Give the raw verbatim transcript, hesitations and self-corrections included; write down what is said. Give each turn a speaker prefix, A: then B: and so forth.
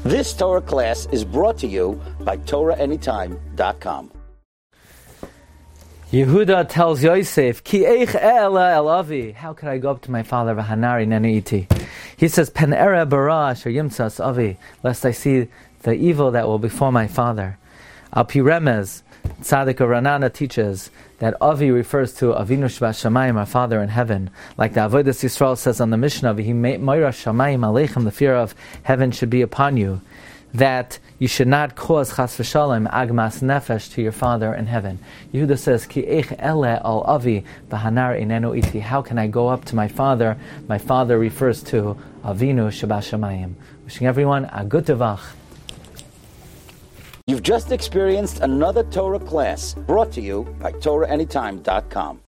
A: This Torah class is brought to you by Torah Anytime dot com.
B: Yehuda tells Yosef, Ki eich e'ela el avi. How could I go up to my father, v'hanari nenu iti? He says, Pen era bara asher yimtzas avi, lest I see the evil that will befall my father. Al pi remez, Tzaddik Ranana teaches that Avi refers to Avinu Shebashamayim, our Father in heaven. Like the Avodas Yisrael says on the Mishnah, V'hi Moira Shamayim Aleichem, the fear of heaven should be upon you. That you should not cause Chas v'Shalom agmas nefesh to your Father in heaven. Yehuda says, Ki eich ele al Avi b'hanar inenu iti. How can I go up to my Father? My Father refers to Avinu Shebashamayim. Wishing everyone a good tevach.
A: You've just experienced another Torah class brought to you by Torah Anytime dot com.